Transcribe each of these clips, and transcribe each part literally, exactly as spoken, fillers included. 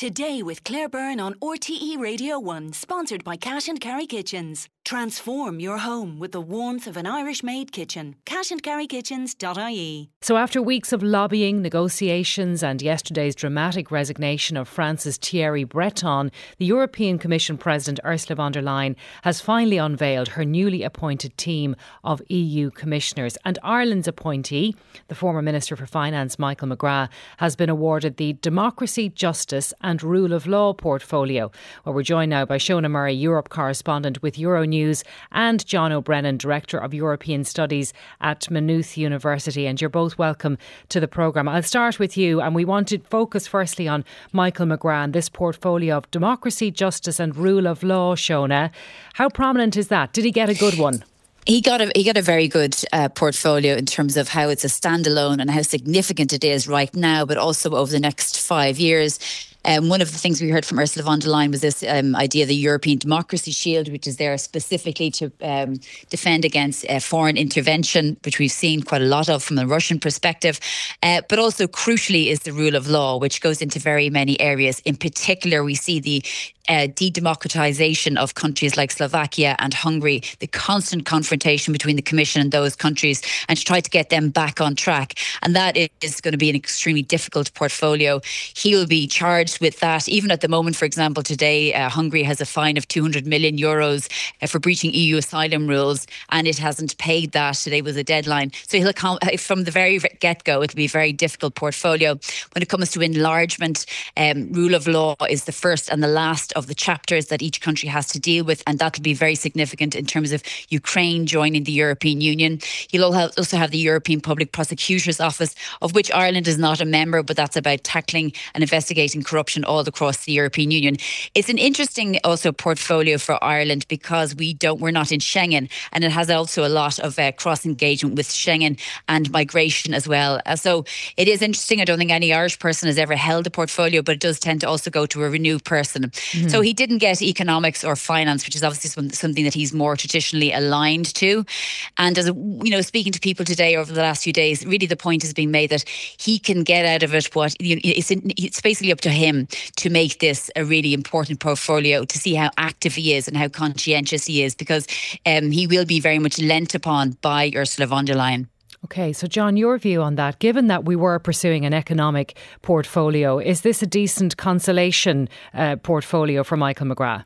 Today with Claire Byrne on R T E Radio one, sponsored by Cash and Carry Kitchens. Transform your home with the warmth of an Irish-made kitchen. cash and carry kitchens dot I E. So after weeks of lobbying, negotiations and yesterday's dramatic resignation of France's Thierry Breton, the European Commission President Ursula von der Leyen has finally unveiled her newly appointed team of E U commissioners. And Ireland's appointee, the former Minister for Finance Michael McGrath, has been awarded the Democracy, Justice and Rule of Law portfolio. Well, we're joined now by Shona Murray, Europe correspondent with Euronews, and John O'Brennan, Director of European Studies at Maynooth University. And you're both welcome to the programme. I'll start with you, and we want to focus firstly on Michael McGrath and this portfolio of democracy, justice and rule of law. Shona, how prominent is that? Did he get a good one? He got a he got a very good uh, portfolio in terms of how it's a standalone and how significant it is right now, but also over the next five years. Um, one of the things we heard from Ursula von der Leyen was this um, idea of the European Democracy Shield, which is there specifically to um, defend against uh, foreign intervention, which we've seen quite a lot of from a Russian perspective. Uh, but also crucially is the rule of law, which goes into very many areas. In particular, we see the Uh, de-democratization of countries like Slovakia and Hungary, the constant confrontation between the Commission and those countries, and to try to get them back on track. And that is going to be an extremely difficult portfolio. He will be charged with that. Even at the moment, for example, today, uh, Hungary has a fine of two hundred million euros uh, for breaching E U asylum rules, and it hasn't paid that. Today was a deadline. So he'll come from the very get-go. It'll be a very difficult portfolio. When it comes to enlargement, um, rule of law is the first and the last of the chapters that each country has to deal with, and that will be very significant in terms of Ukraine joining the European Union. He'll also have the European Public Prosecutor's Office, of which Ireland is not a member, but that's about tackling and investigating corruption all across the European Union. It's an interesting also portfolio for Ireland because we don't, we're not in Schengen, and it has also a lot of uh, cross engagement with Schengen and migration as well. Uh, so it is interesting. I don't think any Irish person has ever held a portfolio, but it does tend to also go to a Renew person. Mm-hmm. So he didn't get economics or finance, which is obviously something that he's more traditionally aligned to. And as a, you know, speaking to people today over the last few days, really the point is being made that he can get out of it what you know, it's, in, it's basically up to him to make this a really important portfolio, to see how active he is and how conscientious he is, because um, he will be very much lent upon by Ursula von der Leyen. Okay, so John, your view on that, given that we were pursuing an economic portfolio, is this a decent consolation uh, portfolio for Michael McGrath?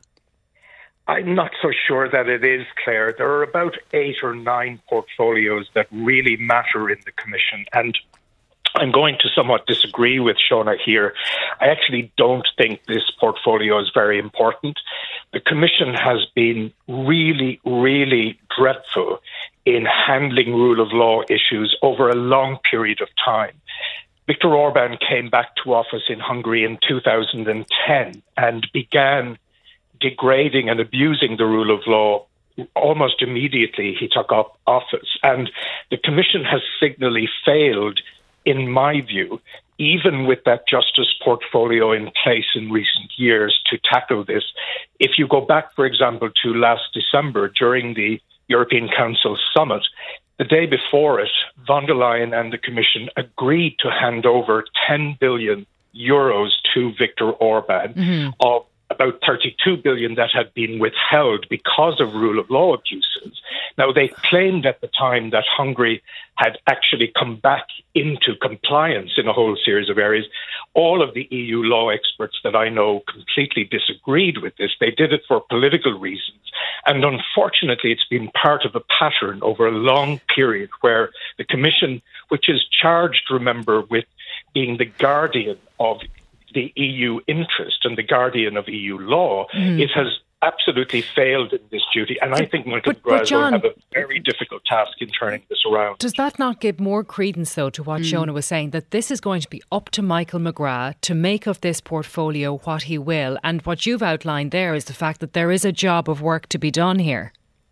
I'm not so sure that it is, Claire. There are about eight or nine portfolios that really matter in the Commission, and I'm going to somewhat disagree with Shona here. I actually don't think this portfolio is very important. The Commission has been really, really dreadful in handling rule of law issues over a long period of time. Viktor Orban came back to office in Hungary in two thousand ten and began degrading and abusing the rule of law almost immediately he took up office. And the Commission has signally failed, in my view, even with that justice portfolio in place in recent years, to tackle this. If you go back, for example, to last December during the European Council summit, the day before it, von der Leyen and the Commission agreed to hand over ten billion euros to Viktor Orban, mm-hmm. of about thirty-two billion that had been withheld because of rule of law abuses. Now, they claimed at the time that Hungary had actually come back into compliance in a whole series of areas. All of the E U law experts that I know completely disagreed with this. They did it for political reasons. And unfortunately, it's been part of a pattern over a long period where the Commission, which is charged, remember, with being the guardian of the E U interest and the guardian of E U law, mm. it has absolutely failed in this duty. And I think Michael McGrath will have a very difficult task in turning this around. Does that not give more credence, though, to what mm. Shona was saying, that this is going to be up to Michael McGrath to make of this portfolio what he will? And what you've outlined there is the fact that there is a job of work to be done here.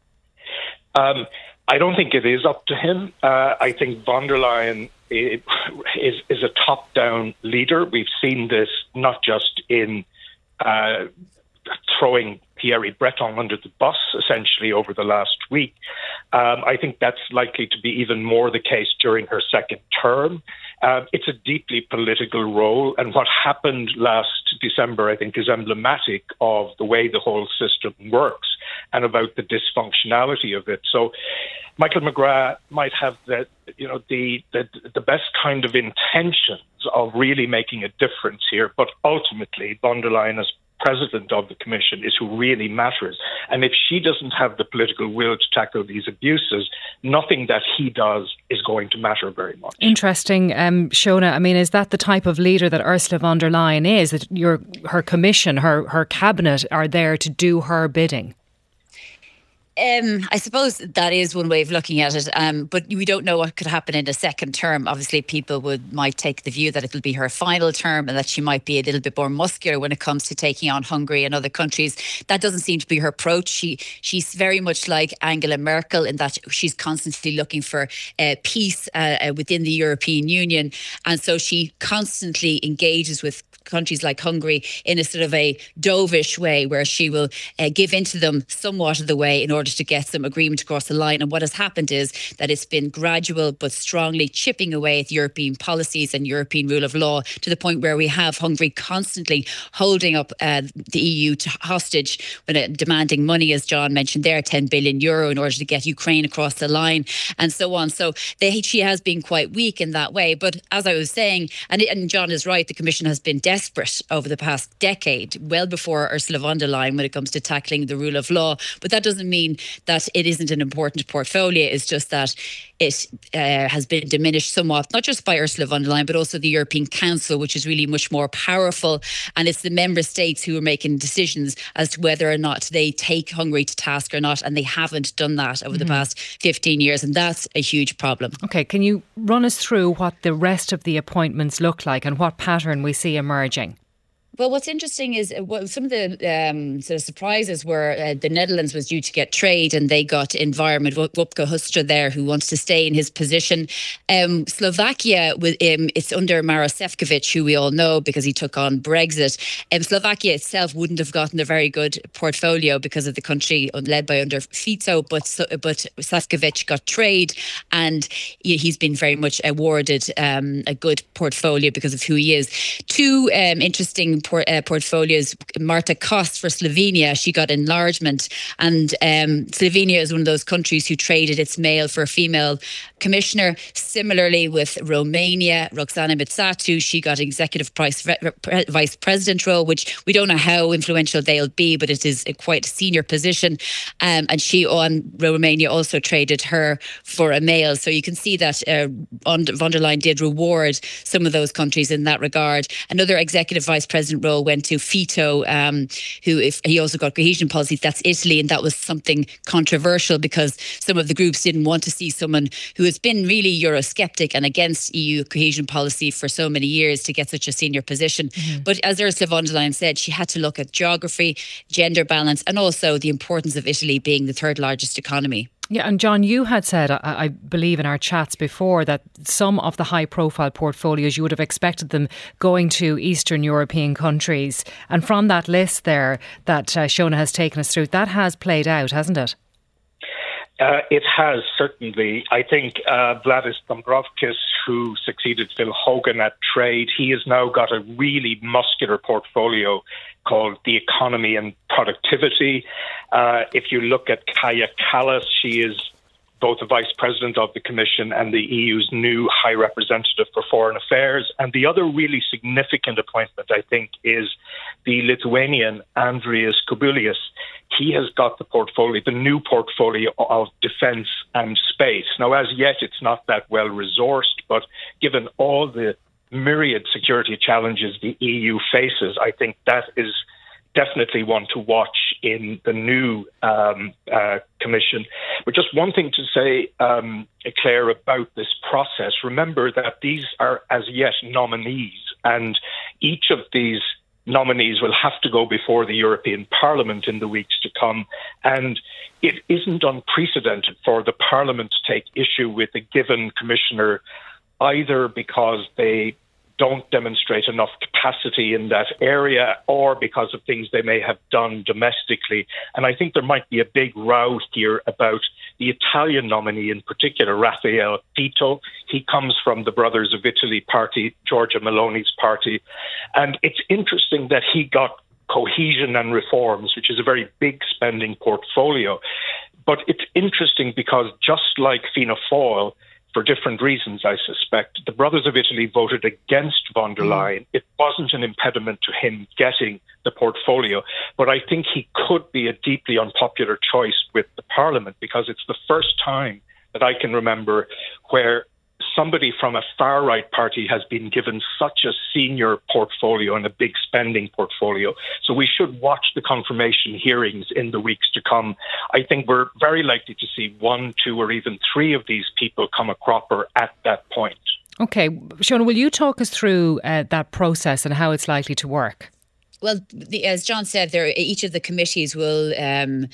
Um, I don't think it is up to him. Uh, I think von der Leyen is, is a top-down leader. We've seen this not just in uh, throwing Thierry Breton under the bus, essentially, over the last week. Um, I think that's likely to be even more the case during her second term. Uh, it's a deeply political role, and what happened last December, I think, is emblematic of the way the whole system works and about the dysfunctionality of it. So Michael McGrath might have the, you know, the, the the best kind of intentions of really making a difference here, but ultimately von der Leyen, as president of the Commission, is who really matters. And if she doesn't have the political will to tackle these abuses, nothing that he does is going to matter very much. Interesting, um, Shona. I mean, is that the type of leader that Ursula von der Leyen is? That your her Commission, her her cabinet are there to do her bidding? Um, I suppose that is one way of looking at it, um, but we don't know what could happen in a second term. Obviously, people would might take the view that it'll be her final term and that she might be a little bit more muscular when it comes to taking on Hungary and other countries. That doesn't seem to be her approach. She she's very much like Angela Merkel in that she's constantly looking for uh, peace uh, within the European Union, and so she constantly engages with countries like Hungary in a sort of a dovish way, where she will uh, give into them somewhat of the way in order to get some agreement across the line. And what has happened is that it's been gradual but strongly chipping away at European policies and European rule of law, to the point where we have Hungary constantly holding up uh, the E U to hostage when uh, demanding money, as John mentioned there, ten billion euro in order to get Ukraine across the line and so on. So they, she has been quite weak in that way. But as I was saying, and, and John is right, the Commission has been desperate over the past decade, well before Ursula von der Leyen, when it comes to tackling the rule of law. But that doesn't mean that it isn't an important portfolio. It's just that it uh, has been diminished somewhat, not just by Ursula von der Leyen, but also the European Council, which is really much more powerful. And it's the member states who are making decisions as to whether or not they take Hungary to task or not. And they haven't done that over mm-hmm. the past fifteen years. And that's a huge problem. OK, can you run us through what the rest of the appointments look like and what pattern we see emerging? Well, what's interesting is uh, well, some of the um, sort of surprises were uh, the Netherlands was due to get trade and they got environment. Wopke Hoekstra there, who wants to stay in his position. Um, Slovakia, with um, it's under Maroš Šefčovič, who we all know because he took on Brexit. Um, Slovakia itself wouldn't have gotten a very good portfolio because of the country led by under Fico, but but Šefčovič got trade, and he's been very much awarded um, a good portfolio because of who he is. Two um, interesting Port, uh, portfolios. Marta Kost for Slovenia, she got enlargement, and um, Slovenia is one of those countries who traded its male for a female commissioner. Similarly with Romania, Roxana Mitsatu, she got executive vice, vice president role, which we don't know how influential they'll be, but it is a quite senior position. Um, and she on Romania also traded her for a male. So you can see that uh, von der Leyen did reward some of those countries in that regard. Another executive vice president role went to Fico, um, who if he also got cohesion policies. That's Italy, and that was something controversial because some of the groups didn't want to see someone who has been really Eurosceptic and against E U cohesion policy for so many years to get such a senior position. Mm-hmm. But as Ursula von der Leyen said, she had to look at geography, gender balance, and also the importance of Italy being the third largest economy. Yeah, and John, you had said, I, I believe in our chats before, that some of the high-profile portfolios, you would have expected them going to Eastern European countries. And from that list there that uh, Shona has taken us through, that has played out, hasn't it? Uh, it has, certainly. I think uh, Vladis Dombrovskis, who succeeded Phil Hogan at Trade, he has now got a really muscular portfolio called The Economy and Productivity. Uh, if you look at Kaja Kallas, she is both the Vice President of the Commission and the E U's new High Representative for Foreign Affairs. And the other really significant appointment, I think, is the Lithuanian Andrius Kubilius. He has got the portfolio, the new portfolio of defence and space. Now, as yet, it's not that well resourced, but given all the myriad security challenges the E U faces, I think that is definitely one to watch in the new um, uh, commission. But just one thing to say, um, Claire, about this process. Remember that these are as yet nominees, and each of these nominees will have to go before the European Parliament in the weeks to come. And it isn't unprecedented for the Parliament to take issue with a given commissioner, either because they don't demonstrate enough capacity in that area or because of things they may have done domestically. And I think there might be a big row here about the Italian nominee in particular, Raffaele Fitto. He comes from the Brothers of Italy party, Giorgia Meloni's party. And it's interesting that he got cohesion and reforms, which is a very big spending portfolio. But it's interesting because just like Fianna Fáil, for different reasons, I suspect, the Brothers of Italy voted against von der Leyen. It wasn't an impediment to him getting the portfolio, but I think he could be a deeply unpopular choice with the Parliament, because it's the first time that I can remember where somebody from a far-right party has been given such a senior portfolio and a big spending portfolio. So we should watch the confirmation hearings in the weeks to come. I think we're very likely to see one, two, or even three of these people come a cropper at that point. OK. Seona, will you talk us through uh, that process and how it's likely to work? Well, the, as John said, there each of the committees will Um,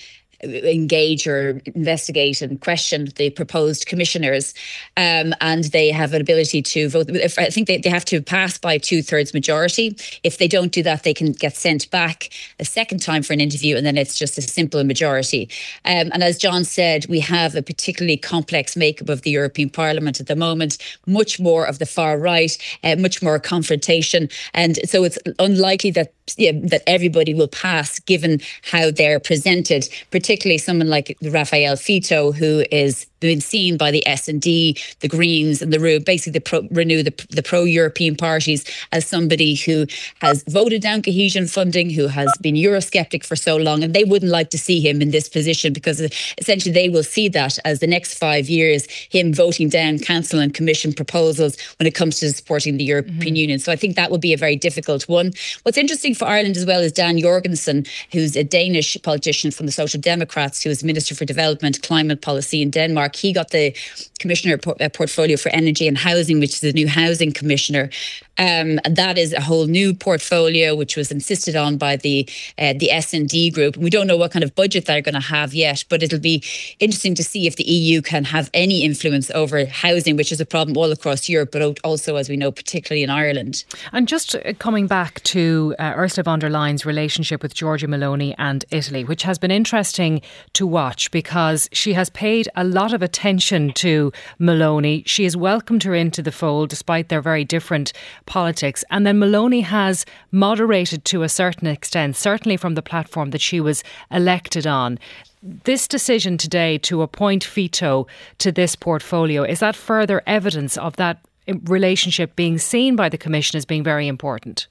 engage or investigate and question the proposed commissioners, um, and they have an ability to vote. If, I think they, they have to pass by two-thirds majority. If they don't do that, they can get sent back a second time for an interview, and then it's just a simple majority. Um, and as John said, we have a particularly complex makeup of the European Parliament at the moment, much more of the far right, uh, much more confrontation. And so it's unlikely that yeah, that everybody will pass given how they're presented, particularly someone like Raffaele Fitto, who is been seen by the S and D, the Greens and the Renew, basically the pro, Renew, the, the pro-European parties, as somebody who has voted down cohesion funding, who has been Eurosceptic for so long, and they wouldn't like to see him in this position, because essentially they will see that as the next five years, him voting down council and commission proposals when it comes to supporting the European mm-hmm. Union. So I think that will be a very difficult one. What's interesting for Ireland as well is Dan Jorgensen, who's a Danish politician from the Social Democrats, who is Minister for Development, Climate Policy in Denmark. He got the Commissioner portfolio for Energy and Housing, which is the new Housing Commissioner. Um, and that is a whole new portfolio, which was insisted on by the uh, the S and D group. We don't know what kind of budget they're going to have yet, but it'll be interesting to see if the E U can have any influence over housing, which is a problem all across Europe, but also, as we know, particularly in Ireland. And just coming back to uh, Ursula von der Leyen's relationship with Giorgia Meloni and Italy, which has been interesting to watch because she has paid a lot of attention to Meloni. She has welcomed her into the fold despite their very different politics. And then Meloni has moderated to a certain extent, certainly from the platform that she was elected on. This decision today to appoint Fitto to this portfolio, is that further evidence of that relationship being seen by the Commission as being very important?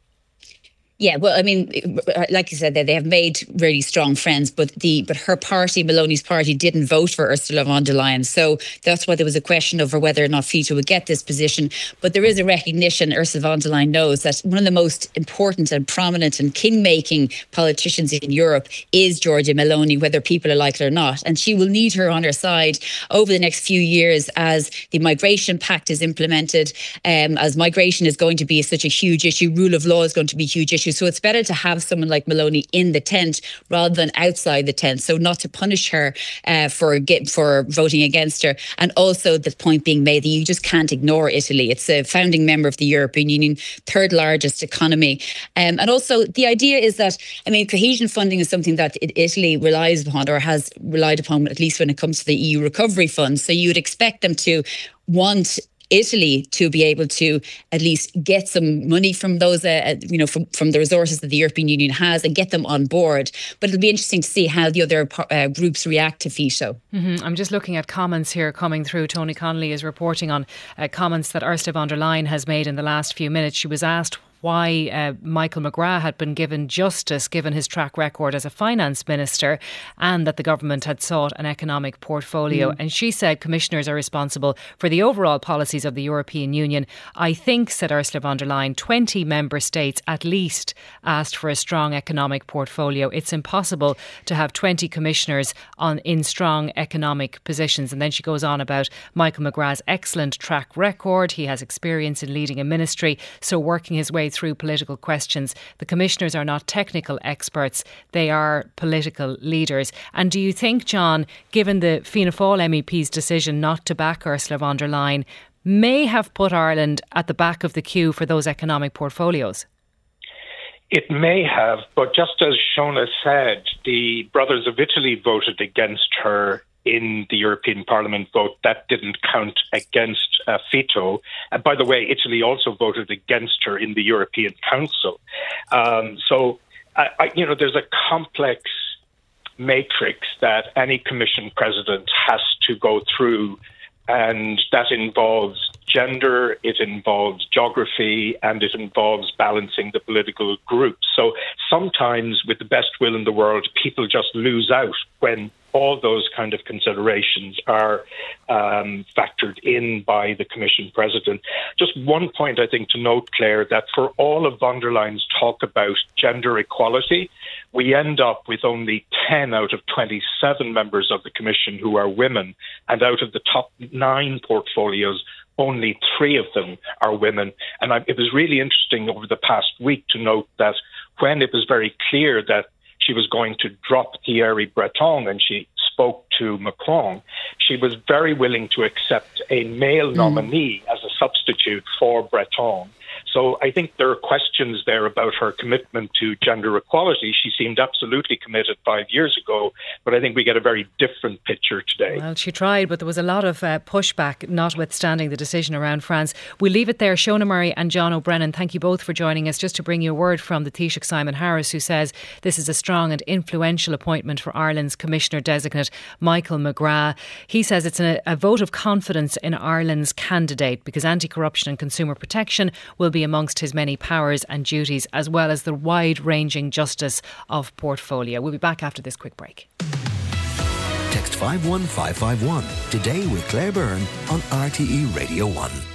Yeah, well, I mean, like you said, they have made really strong friends, but the but her party, Meloni's party, didn't vote for Ursula von der Leyen. So that's why there was a question over whether or not Fitto would get this position. But there is a recognition, Ursula von der Leyen knows, that one of the most important and prominent and king-making politicians in Europe is Giorgia Meloni, whether people are like it or not. And she will need her on her side over the next few years as the Migration Pact is implemented, um, as migration is going to be such a huge issue, rule of law is going to be a huge issue. So it's better to have someone like Meloni in the tent rather than outside the tent. So not to punish her uh, for get, for voting against her. And also the point being made that you just can't ignore Italy. It's a founding member of the European Union, third largest economy. Um, and also the idea is that, I mean, cohesion funding is something that Italy relies upon or has relied upon, at least when it comes to the E U recovery funds. So you would expect them to want Italy to be able to at least get some money from those, uh, you know, from, from the resources that the European Union has and get them on board. But it'll be interesting to see how the other uh, groups react to Fitto. Mm-hmm. I'm just looking at comments here coming through. Tony Connolly is reporting on uh, comments that Ursula von der Leyen has made in the last few minutes. She was asked why uh, Michael McGrath had been given justice given his track record as a finance minister, and that the government had sought an economic portfolio. Mm. And she said commissioners are responsible for the overall policies of the European Union. I think, said Ursula von der Leyen, twenty member states at least asked for a strong economic portfolio. It's impossible to have twenty commissioners on in strong economic positions. And then she goes on about Michael McGrath's excellent track record. He has experience in leading a ministry, so working his way through political questions. The commissioners are not technical experts, they are political leaders. And do you think, John, given the Fianna Fáil M E P's decision not to back Ursula von der Leyen, may have put Ireland at the back of the queue for those economic portfolios? It may have, but just as Seona said, the Brothers of Italy voted against her in the European Parliament vote, that didn't count against uh, Fito. And by the way, Italy also voted against her in the European Council. Um, so, I, I, you know, there's a complex matrix that any Commission president has to go through, and that involves gender, it involves geography, and it involves balancing the political groups. So sometimes, with the best will in the world, people just lose out when all those kind of considerations are um, factored in by the Commission President. Just one point, I think, to note, Claire, that for all of von der Leyen's talk about gender equality, we end up with only ten out of twenty-seven members of the Commission who are women, and out of the top nine portfolios, only three of them are women. And I, it was really interesting over the past week to note that when it was very clear that she was going to drop Thierry Breton and she spoke to Macron, she was very willing to accept a male mm. nominee as a substitute for Breton. So I think there are questions there about her commitment to gender equality. She seemed absolutely committed five years ago, but I think we get a very different picture today. Well, she tried, but there was a lot of uh, pushback, notwithstanding the decision around France. We'll leave it there. Shona Murray and John O'Brennan, thank you both for joining us. Just to bring you a word from the Taoiseach Simon Harris, who says this is a strong and influential appointment for Ireland's Commissioner-designate, Michael McGrath. He says it's a, a vote of confidence in Ireland's candidate because anti-corruption and consumer protection will be amongst his many powers and duties, as well as the wide-ranging justice of portfolio. We'll be back after this quick break. Text five one five five one today with Claire Byrne on R T E Radio one.